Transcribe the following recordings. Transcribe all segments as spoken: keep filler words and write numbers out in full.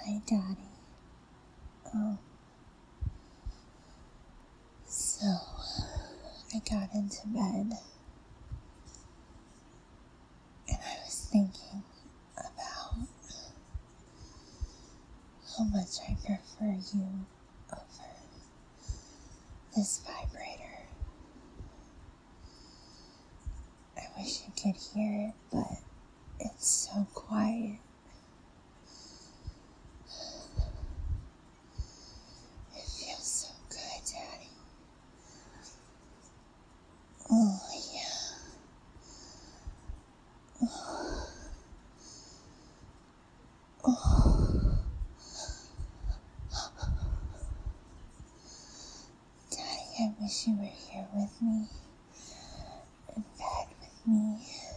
Hi, Daddy. Um, so, I got into bed, and I was thinking about how much I prefer you over this vibrator. I wish you could hear it, but it's so quiet. It feels so good, Daddy. Oh, yeah. Oh. Oh. Daddy, I wish you were here with me, in bed with me,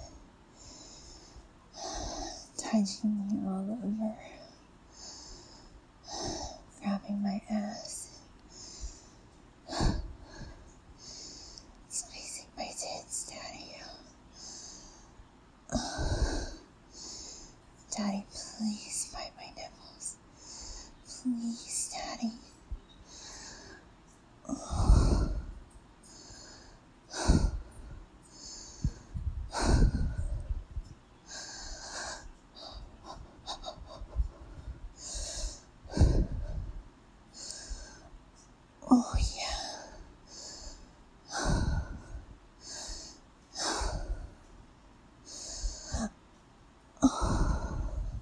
touching me all over, grabbing my ass, squeezing my tits, Daddy. Daddy, please bite my nipples. Please, Daddy. Oh. Oh, yeah. Oh.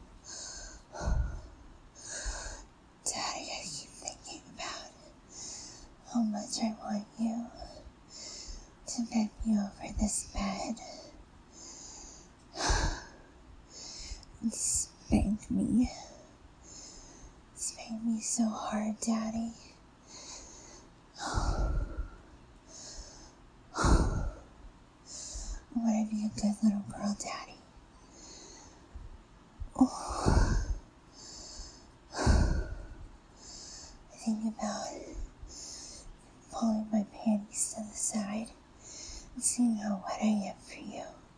Daddy, I keep thinking about how much I want you to bend me over this bed and spank me. Spank me so hard, Daddy. I want to be a good little girl, Daddy. Oh. I think about pulling my panties to the side and seeing how wet I am for you.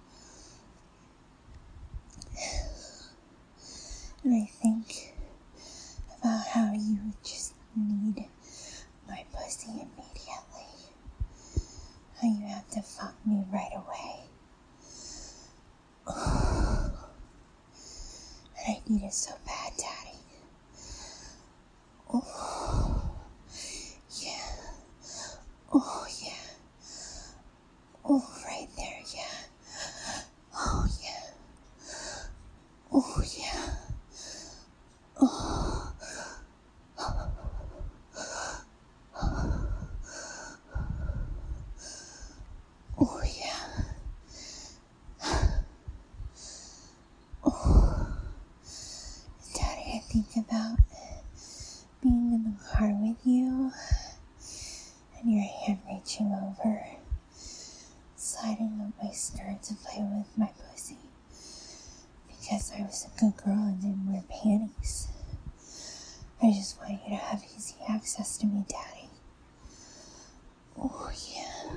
And I think about how you just need my pussy immediately. How you have to fuck me right away. Oh. And I need it so bad, Daddy. Oh. Yeah. Oh, yeah. Oh, right there, yeah. Oh, yeah. Oh, yeah. Oh. Oh, yeah. Oh. Daddy, I think about being in the car with you and your hand reaching over, sliding up my skirt to play with my pussy because I was a good girl and didn't wear panties. I just want you to have easy access to me, Daddy. Oh, yeah.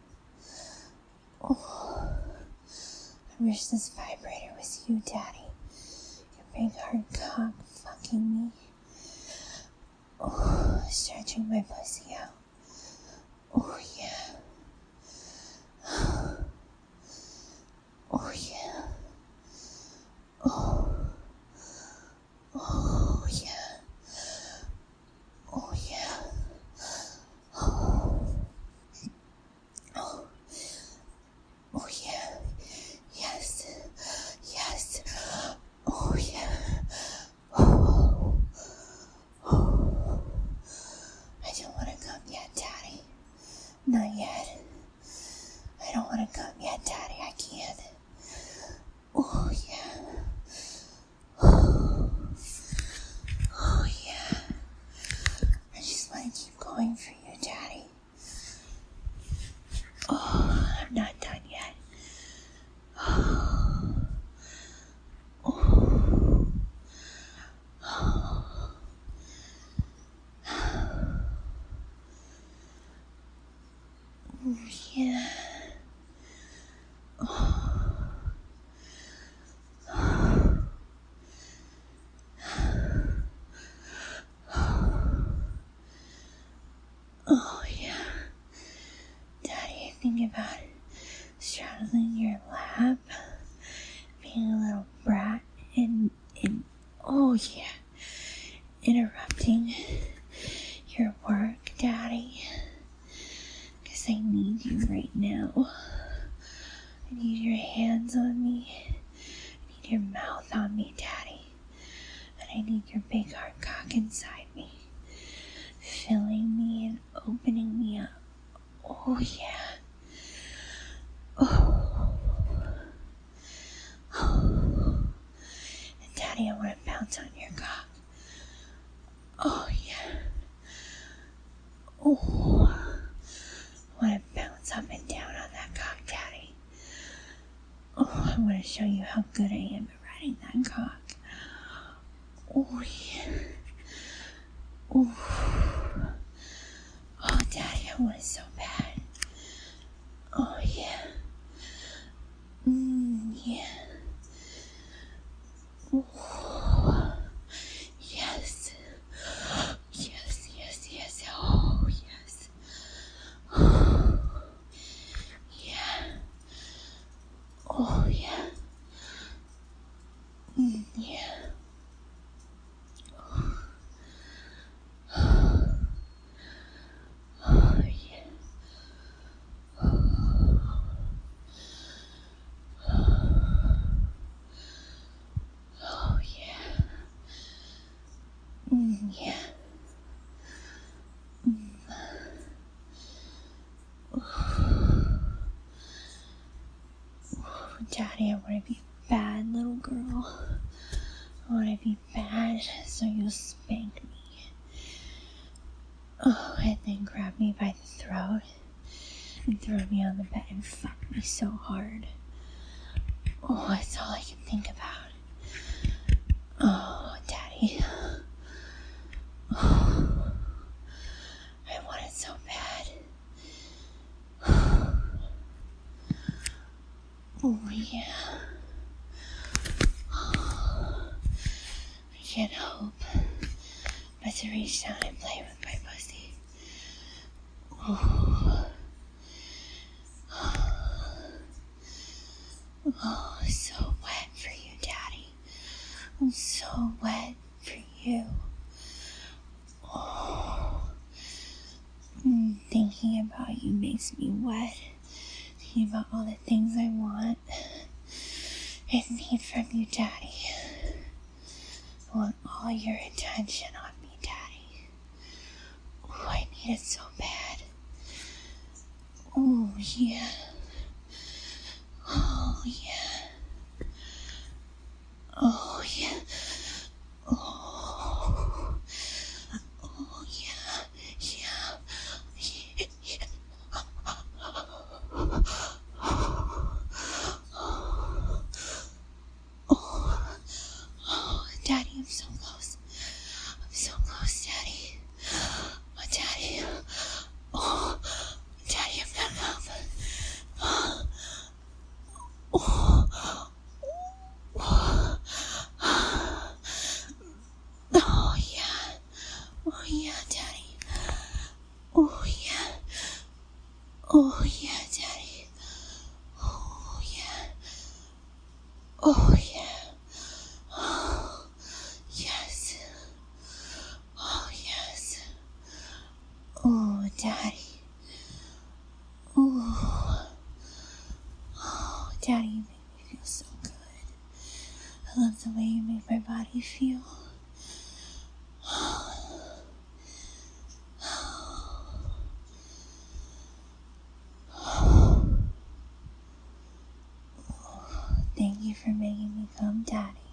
Oh. I wish this vibrator was you, Daddy. Your big hard cock fucking me. Oh, stretching my pussy out. Oh, yeah. Oh, yeah. Oh. Oh, yeah. Oh, yeah. Oh. Oh. Oh, yeah. Yes. Yes. Oh, yeah. Oh. Oh. I don't want to come yet. about straddling your lap, being a little brat, and, and oh yeah, interrupting your work, Daddy. Because I need you right now. I need your hands on me. I need your mouth on me, Daddy. And I need your big hard cock inside me, filling me and opening me up. Oh yeah. Oh. Oh. And Daddy, I want to bounce on your cock. Oh yeah. Oh. I want to bounce up and down on that cock, Daddy. Oh, I want to show you how good I am at riding that cock. Oh yeah. Oh. Oh, Daddy, I want it so bad. Oh yeah. Mmm, yeah. Oh. Yes. Yes, yes, yes. Oh, yes. Oh. Yeah. Oh, yeah. Mm, yeah. Oh. Oh, yeah. Oh, yeah. Mm, yeah. Mm. Oh, Daddy, I want to be a bad little girl. I want to be bad, so you'll spank me. Oh, and then grab me by the throat and throw me on the bed and fuck me so hard. Oh, that's all I can think about. Oh, Daddy. Oh, I want it so bad. Oh, yeah. Oh, I can't help but to reach down and play with my pussy. Oh. Oh, so wet for you, Daddy. I'm so wet for you. Oh. Mm, thinking about you makes me wet. Thinking about all the things I want and need from you, Daddy. I want all your attention on me, Daddy. Oh, I need it so bad. Oh, yeah. Oh, yeah. Oh, yeah. Oh, oh, yeah. Yeah. Yeah. Yeah. Oh, oh, Daddy, I'm so close. I'm so close, Daddy. Oh, Daddy. Oh, Daddy, I'm gonna come. Oh, oh, oh, yeah. Oh, yeah, Daddy. Oh, yeah. Oh, yeah, Daddy. Oh, yeah. Oh, yeah. Oh, yes. Oh, yes. Oh, Daddy. Oh. Oh, Daddy, you make me feel so good. I love the way you make my body feel. Thank you for making me come, Daddy.